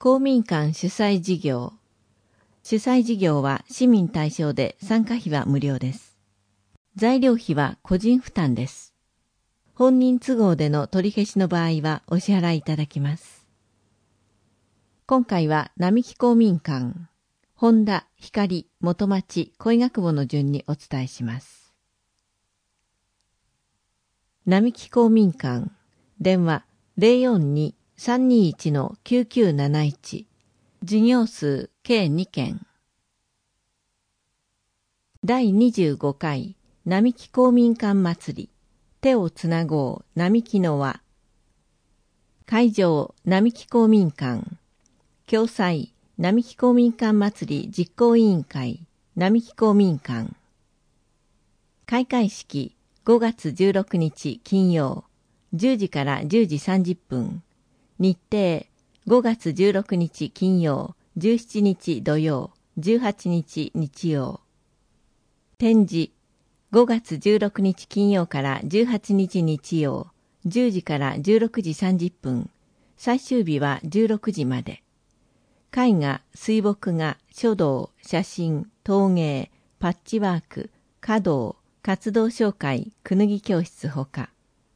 公民館主催事業。主催事業は市民対象で参加費は無料です。材料費は個人負担です。本人都合での取り消しの場合はお支払いいただきます。今回は並木公民館、本田、光、元町、恋学部の順にお伝えします。並木公民館、電話 042-321-9971、事業数計2件。第25回並木公民館祭り、手をつなごう並木の輪。会場並木公民館、共催並木公民館祭り実行委員会並木公民館。開会式5月16日金曜10時から10時30分。日程5月16日金曜、17日土曜、18日日曜。展示5月16日金曜から18日日曜、10時から16時30分。最終日は16時まで。絵画、水墨画、書道、写真、陶芸、パッチワーク、華道、活動紹介、くぬぎ教室ほか。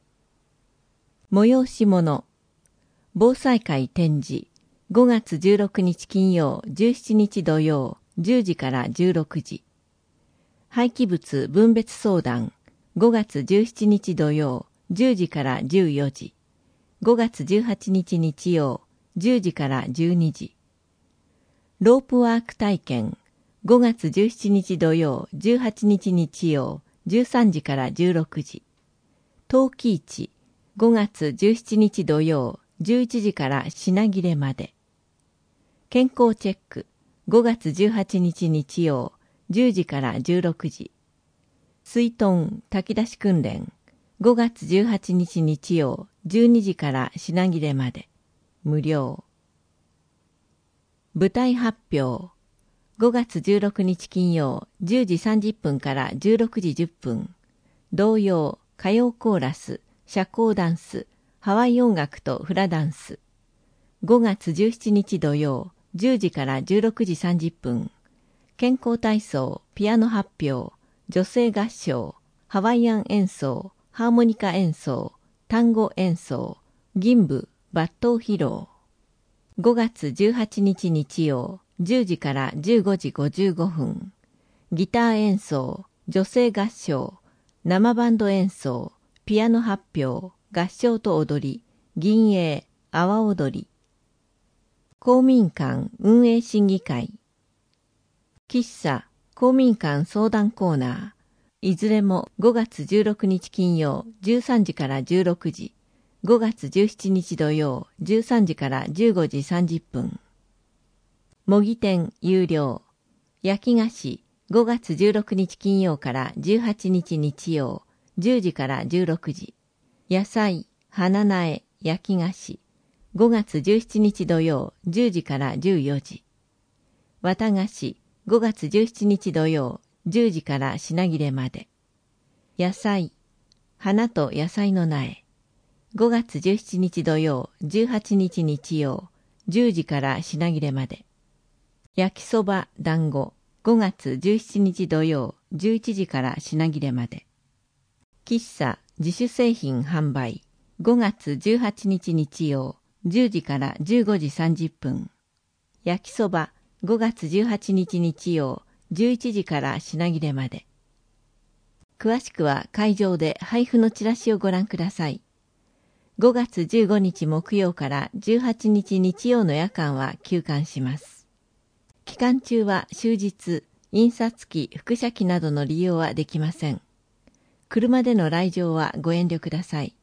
催し物。防災会展示。5月16日金曜、17日土曜、10時から16時。廃棄物分別相談。5月17日土曜、10時から14時。5月18日日曜、10時から12時。ロープワーク体験。5月17日土曜、18日日曜、13時から16時。陶器市。5月17日土曜、11時から品切れまで。健康チェック。5月18日日曜、10時から16時。水遁炊き出し訓練。5月18日日曜、12時から品切れまで。無料。舞台発表。5月16日金曜、10時30分から16時10分。童謡、歌謡コーラス、社交ダンス、ハワイ音楽とフラダンス。5月17日土曜、10時から16時30分。健康体操、ピアノ発表、女性合唱、ハワイアン演奏、ハーモニカ演奏、単語演奏、銀舞、抜刀披露。5月18日日曜、10時から15時55分。ギター演奏、女性合唱、生バンド演奏、ピアノ発表、合唱と踊り、銀営、阿波踊り。公民館運営審議会。喫茶、公民館相談コーナー。いずれも5月16日金曜、13時から16時。5月17日土曜、13時から15時30分。模擬店有料。焼き菓子、5月16日金曜から18日日曜、10時から16時。野菜、花苗、焼き菓子。5月17日土曜、10時から14時。綿菓子、5月17日土曜、10時から品切れまで。野菜、花と野菜の苗。5月17日土曜、18日日曜、10時から品切れまで。焼きそば、団子。5月17日土曜、11時から品切れまで。喫茶、自主製品販売。5月18日日曜、10時から15時30分。焼きそば、5月18日日曜、11時から品切れまで。詳しくは会場で配布のチラシをご覧ください。5月15日木曜から18日日曜の夜間は休館します。期間中は終日、印刷機、複写機などの利用はできません。車での来場はご遠慮ください。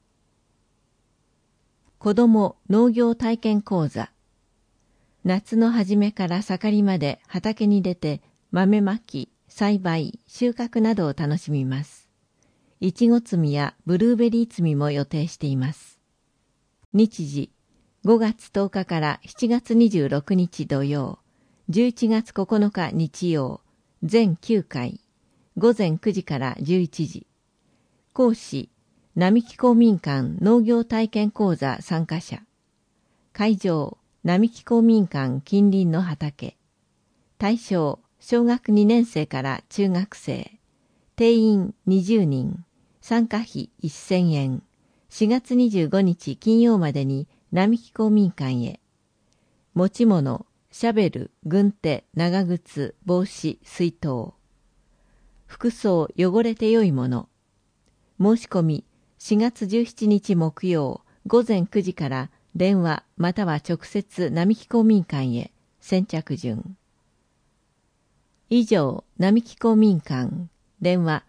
子ども農業体験講座。夏の初めから盛りまで畑に出て豆まき、栽培、収穫などを楽しみます。いちご摘みやブルーベリー摘みも予定しています。日時、5月10日から7月26日土曜、11月9日日曜、全9回。午前9時から11時。講師、並木公民館農業体験講座参加者。会場、 並木公民館近隣の畑。対象、小学2年生から中学生。定員20人。参加費1000円。4月25日金曜までに並木公民館へ。持ち物、シャベル、軍手、長靴、帽子、水筒。服装、汚れてよいもの。申し込み、4月17日木曜、午前9時から電話または直接並木公民館へ。先着順。以上、並木公民館。電話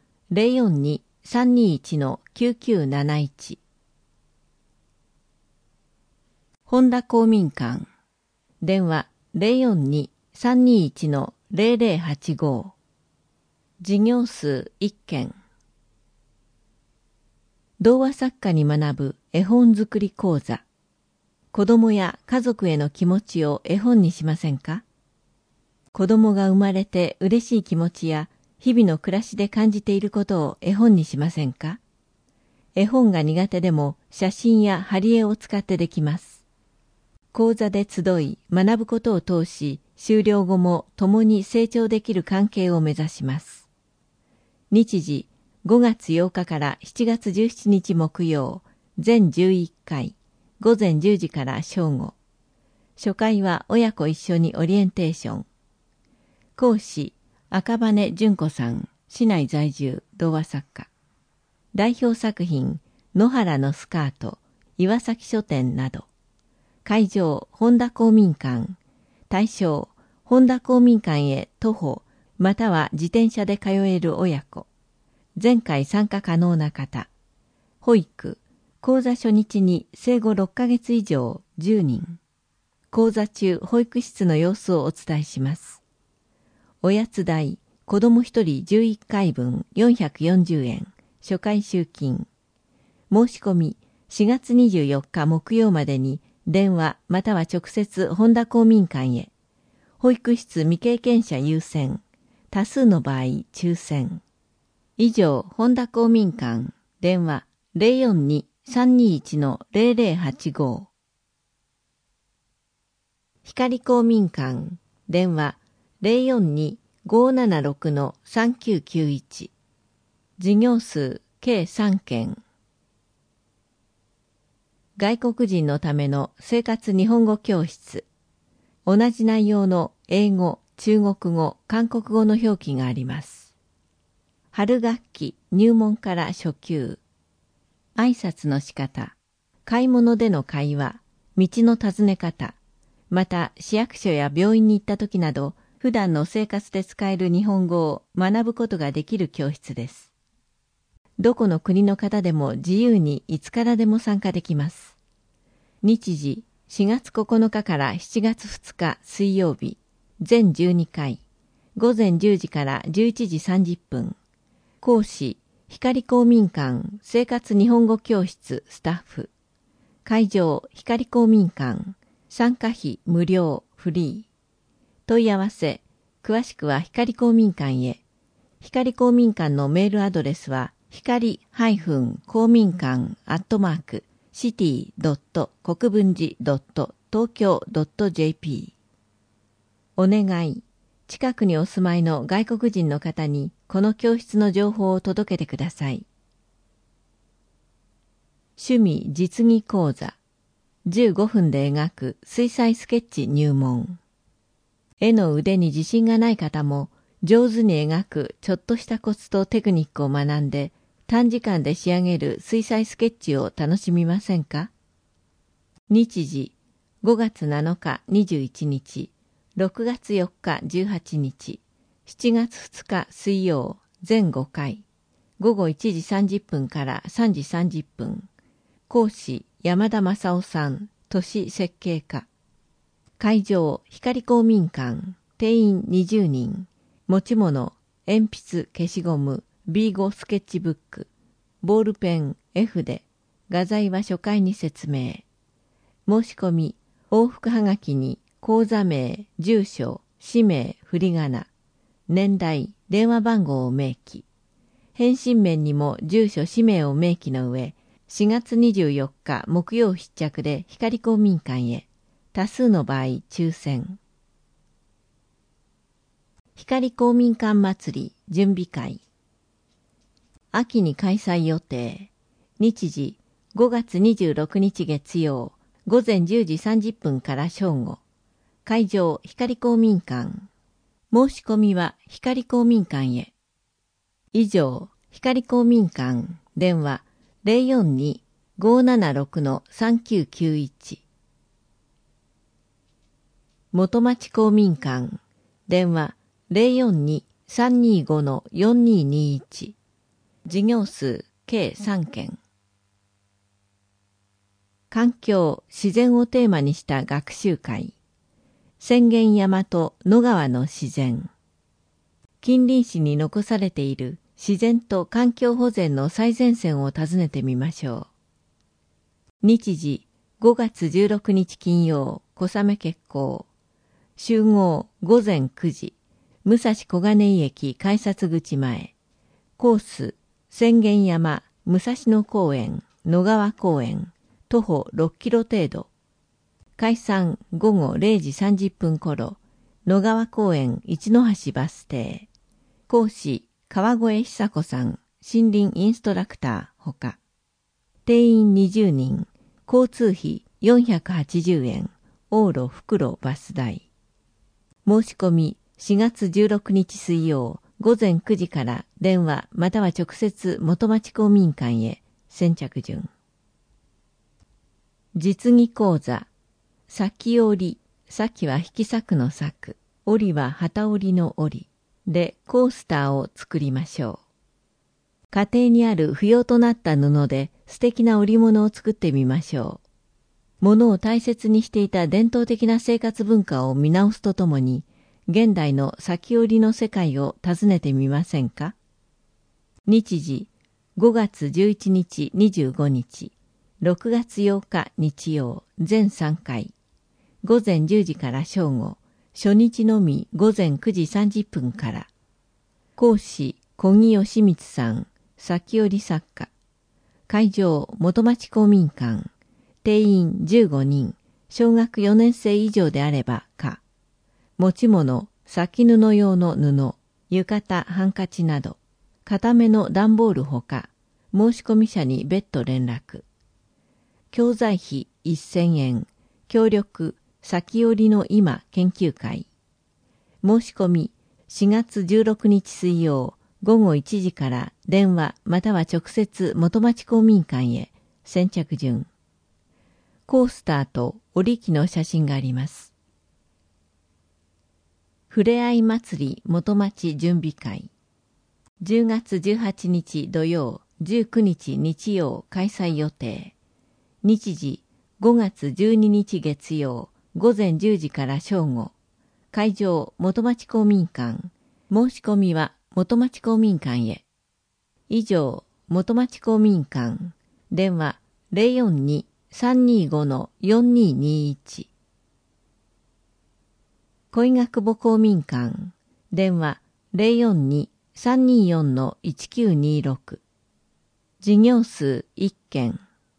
042-321-9971。本田公民館。電話042-321-0085。事業数1件。童話作家に学ぶ絵本作り講座。子供や家族への気持ちを絵本にしませんか？子供が生まれて嬉しい気持ちや日々の暮らしで感じていることを絵本にしませんか？絵本が苦手でも写真や貼り絵を使ってできます。講座で集い学ぶことを通し、修了後も共に成長できる関係を目指します。日時5月8日から7月17日木曜、全11回、午前10時から正午。初回は親子一緒にオリエンテーション。講師、赤羽純子さん、市内在住、童話作家。代表作品、野原のスカート、岩崎書店など。会場、本田公民館。対象、本田公民館へ徒歩、または自転車で通える親子。前回参加可能な方。保育、講座初日に生後6ヶ月以上10人。講座中、保育室の様子をお伝えします。おやつ代、子供1人11回分440円。初回集金。申し込み、4月24日木曜までに電話または直接本田公民館へ。保育室未経験者優先。多数の場合抽選。以上、本田公民館。電話042-321-0085。光公民館。電話042-576-3991。事業数計3件。外国人のための生活日本語教室。同じ内容の英語、中国語、韓国語の表記があります。春学期入門から初級。挨拶の仕方。買い物での会話。道の尋ね方。また市役所や病院に行った時など、普段の生活で使える日本語を学ぶことができる教室です。どこの国の方でも自由にいつからでも参加できます。日時4月9日から7月2日水曜日、全12回、午前10時から11時30分。講師、光公民館生活日本語教室スタッフ。会場、光公民館。参加費無料、フリー。問い合わせ、詳しくは光公民館へ。光公民館のメールアドレスは、光-公民館@city.国分寺.tokyo.jp。お願い。近くにお住まいの外国人の方にこの教室の情報を届けてください。趣味実技講座。15分で描く水彩スケッチ入門。絵の腕に自信がない方も上手に描くちょっとしたコツとテクニックを学んで短時間で仕上げる水彩スケッチを楽しみませんか？日時5月7日21日、6月4日18日、7月2日水曜、全5回、午後1時30分から3時30分。講師、山田正夫さん、都市設計家。会場、光公民館、定員20人。持ち物、鉛筆、消しゴム、B5 スケッチブック、ボールペン、絵筆、画材は初回に説明。申し込み、往復はがきに、講座名、住所、氏名、振り仮名、年代、電話番号を明記。返信面にも住所、氏名を明記の上、4月24日木曜必着で光公民館へ。 多数の場合抽選。光公民館祭り準備会。秋に開催予定。日時5月26日月曜、午前10時30分から正午。会場光公民館。申し込みは光公民館へ。以上、光公民館、電話042-576-3991。元町公民館、電話042-325-4221。事業数計3件。環境・自然をテーマにした学習会。浅間山と野川の自然。近隣市に残されている自然と環境保全の最前線を訪ねてみましょう。日時5月16日金曜、小雨決行。集合午前9時。武蔵小金井駅改札口前。コース、浅間山、武蔵野公園、野川公園、徒歩6キロ程度。解散午後0時30分頃、野川公園一の橋バス停。講師、川越久子さん、森林インストラクターほか。定員20人、交通費480円、往路袋バス代。申し込み4月16日水曜、午前9時から電話または直接元町公民館へ。先着順。実技講座。裂き織り。裂きは引き裂くの裂く。織りは機織りの織り。でコースターを作りましょう。家庭にある不要となった布で素敵な織物を作ってみましょう。物を大切にしていた伝統的な生活文化を見直すとともに、現代の裂き織りの世界を訪ねてみませんか。日時5月11日25日、6月8日日曜、全3回。午前10時から正午、初日のみ午前9時30分から。講師、小木義光さん、裂き織り作家。会場、元町公民館。定員15人、小学4年生以上であれば可。持ち物、裂き布用の布、浴衣、ハンカチなど、固めの段ボールほか、申し込み者に別途連絡。教材費1000円、協力、裂き織りの今研究会。申し込み4月16日水曜、午後1時から電話または直接元町公民館へ。先着順。コースターと織り機の写真があります。ふれあい祭り元町準備会。10月18日土曜、19日日曜開催予定。日時5月12日月曜、午前10時から正午。会場元町公民館。申し込みは元町公民館へ。以上、元町公民館。電話042-325-4221。恋学母公民館。電話042-324-1926。事業数1件。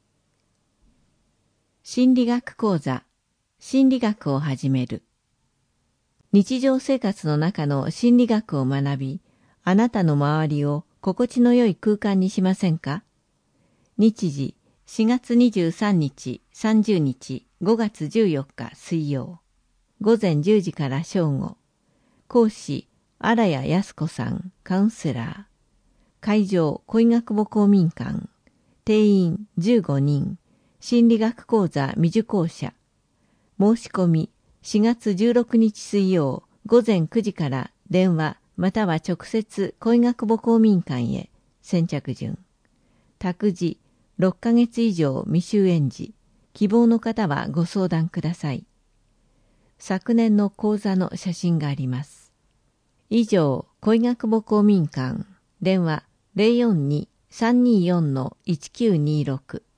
心理学講座。心理学を始める。日常生活の中の心理学を学び、あなたの周りを心地の良い空間にしませんか。日時4月23日、30日、5月14日水曜。午前10時から正午。講師、荒谷康子さん、カウンセラー。会場、恋学母公民館。定員15人。心理学講座未受講者。申し込み4月16日水曜午前9時から電話または直接恋学母公民館へ。先着順。託児6ヶ月以上未就園児。希望の方はご相談ください。昨年の講座の写真があります。以上、恋学母公民館。電話042-324-1926。